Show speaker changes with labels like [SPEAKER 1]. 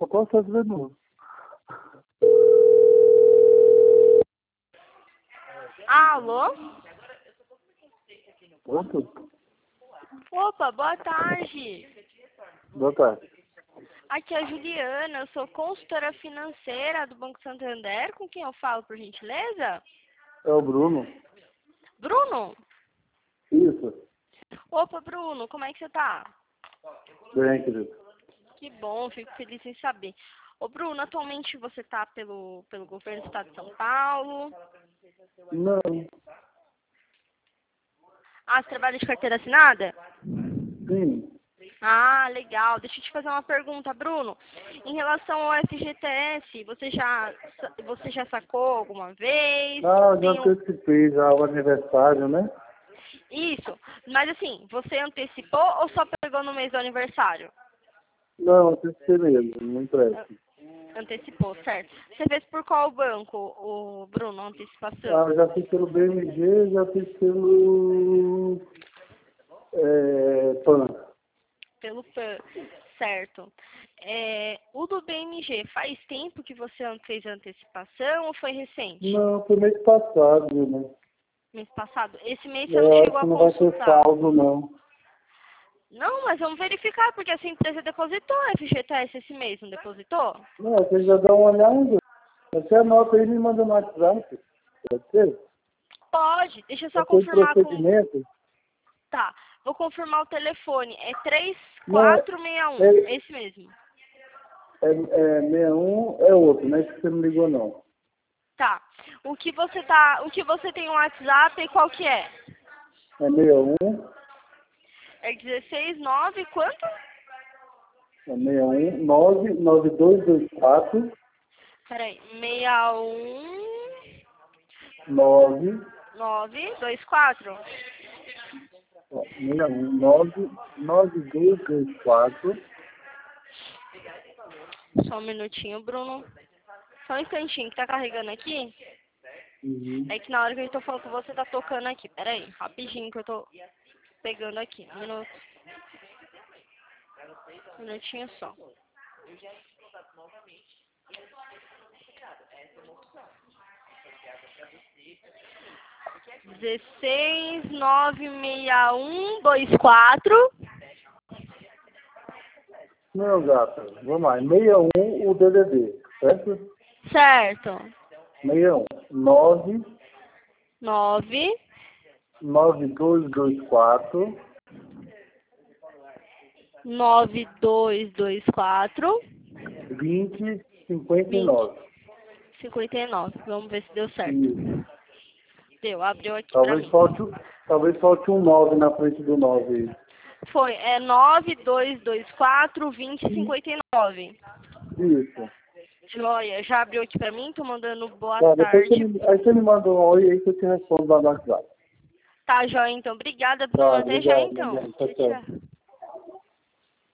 [SPEAKER 1] Costa Venuso.
[SPEAKER 2] Alô?
[SPEAKER 1] Pronto?
[SPEAKER 2] Opa, boa tarde.
[SPEAKER 1] Boa tarde.
[SPEAKER 2] Aqui é a Juliana, eu sou consultora financeira do Banco Santander. Com quem eu falo, por gentileza?
[SPEAKER 1] É o Bruno?
[SPEAKER 2] Bruno?
[SPEAKER 1] Isso.
[SPEAKER 2] Opa, Bruno, como é que você tá?
[SPEAKER 1] Bem, querido.
[SPEAKER 2] Que bom, fico feliz em saber. Ô, Bruno, atualmente você tá pelo governo do estado de São Paulo?
[SPEAKER 1] Não.
[SPEAKER 2] Ah, você trabalha de carteira assinada?
[SPEAKER 1] Sim.
[SPEAKER 2] Ah, legal. Deixa eu te fazer uma pergunta, Bruno. Em relação ao FGTS, você já sacou alguma vez?
[SPEAKER 1] Ah, já
[SPEAKER 2] Tem um...
[SPEAKER 1] antecipei já o aniversário, né?
[SPEAKER 2] Isso. Mas assim, você antecipou ou só pegou no mês do aniversário?
[SPEAKER 1] Não, antecipei mesmo, não
[SPEAKER 2] An-
[SPEAKER 1] empresto.
[SPEAKER 2] Antecipou, certo. Você fez por qual banco, o Bruno, a antecipação?
[SPEAKER 1] Ah, já fiz pelo BMG, já fiz pelo PAN.
[SPEAKER 2] Pelo PAN, certo. O do BMG, faz tempo que você fez a antecipação ou foi recente?
[SPEAKER 1] Não, foi mês passado, né?
[SPEAKER 2] Mês passado? Esse mês você não
[SPEAKER 1] Eu acho
[SPEAKER 2] chegou
[SPEAKER 1] que
[SPEAKER 2] a
[SPEAKER 1] não vai ter
[SPEAKER 2] consultar?
[SPEAKER 1] saldo, não.
[SPEAKER 2] Não, mas vamos verificar, porque essa empresa depositou FGTS esse mês, não depositou?
[SPEAKER 1] Não, você já dá uma olhada. Você anota aí e me manda no WhatsApp. Pode ser?
[SPEAKER 2] Pode, deixa eu só
[SPEAKER 1] Aquele
[SPEAKER 2] confirmar com...
[SPEAKER 1] procedimento.
[SPEAKER 2] Tá, vou confirmar o telefone. É
[SPEAKER 1] Não,
[SPEAKER 2] 3461,
[SPEAKER 1] é,
[SPEAKER 2] esse mesmo.
[SPEAKER 1] é 61 é outro, né? Esse que você não ligou, não.
[SPEAKER 2] Tá. O que você tem no WhatsApp, qual que é?
[SPEAKER 1] É 61,
[SPEAKER 2] É 169, quanto?
[SPEAKER 1] é 61, 99224,
[SPEAKER 2] Peraí, 61
[SPEAKER 1] 9,
[SPEAKER 2] 924.
[SPEAKER 1] 61, 9224.
[SPEAKER 2] Só um minutinho, Bruno. Só um instantinho que tá carregando aqui.
[SPEAKER 1] Uhum.
[SPEAKER 2] É que na hora que eu tô falando com você, tá tocando aqui. Peraí, rapidinho que eu tô pegando aqui. Um minutinho só. 1696124.
[SPEAKER 1] Não, gata. Vamos lá. 61 o DDD, certo?
[SPEAKER 2] Certo.
[SPEAKER 1] 61, 9,
[SPEAKER 2] 9
[SPEAKER 1] 9224,
[SPEAKER 2] 9224
[SPEAKER 1] 20,
[SPEAKER 2] 20
[SPEAKER 1] 59.
[SPEAKER 2] 59. Vamos ver se deu certo.
[SPEAKER 1] Isso.
[SPEAKER 2] Deu, abriu aqui pra mim.
[SPEAKER 1] Talvez falte um 9 na frente do 9 aí.
[SPEAKER 2] Foi, é 9224 2059.
[SPEAKER 1] Isso.
[SPEAKER 2] Joia, já abriu aqui pra mim, tô mandando boa
[SPEAKER 1] Tá,
[SPEAKER 2] tarde.
[SPEAKER 1] aí você me manda um oi aí que eu te respondo lá no WhatsApp.
[SPEAKER 2] Tá, joia, então. Obrigada, Bruno.
[SPEAKER 1] Tá,
[SPEAKER 2] Até já,
[SPEAKER 1] obrigado,
[SPEAKER 2] então.
[SPEAKER 1] Mariana. Tchau,
[SPEAKER 2] Tchau,
[SPEAKER 1] tchau.
[SPEAKER 2] tchau.